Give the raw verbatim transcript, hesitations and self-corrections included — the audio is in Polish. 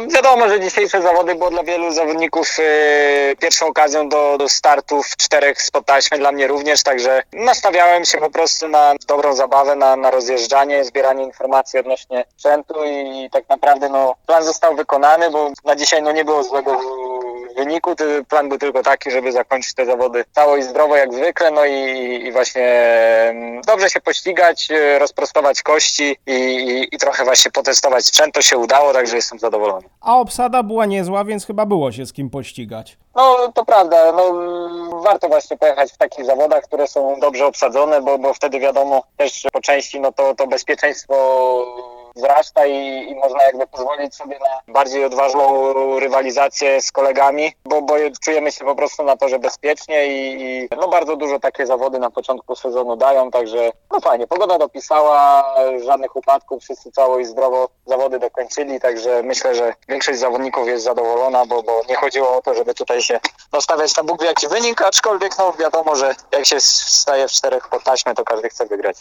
wiadomo, że dzisiejsze zawody było dla wielu zawodników yy, pierwszą okazją do, do startu w czterech spod taśmy, dla mnie również, także nastawiałem się po prostu na dobrą zabawę, na, na rozjeżdżanie, zbieranie informacji odnośnie sprzętu i tak naprawdę no, plan został wykonany, bo na dzisiaj no, nie było złego wyniku, plan był tylko taki, żeby zakończyć te zawody cało i zdrowo jak zwykle, no i, i właśnie dobrze się pościgać, rozprostować kości i, i, i trochę właśnie potestować sprzęt, to się udało, także jestem zadowolony. A obsada była niezła, więc chyba było się z kim pościgać. No to prawda, no warto właśnie pojechać w takich zawodach, które są dobrze obsadzone, bo, bo wtedy wiadomo też po części no to, to bezpieczeństwo wzrasta i, i można jakby pozwolić sobie na bardziej odważną rywalizację z kolegami, bo, bo czujemy się po prostu na torze bezpiecznie i, i no bardzo dużo takie zawody na początku sezonu dają, także no fajnie, pogoda dopisała, żadnych upadków, wszyscy cało i zdrowo zawody dokończyli, także myślę, że większość zawodników jest zadowolona, bo, bo nie chodziło o to, żeby tutaj się dostawiać na Bóg wie jaki wynik, aczkolwiek no wiadomo, że jak się staje w czterech pod taśmę, to każdy chce wygrać.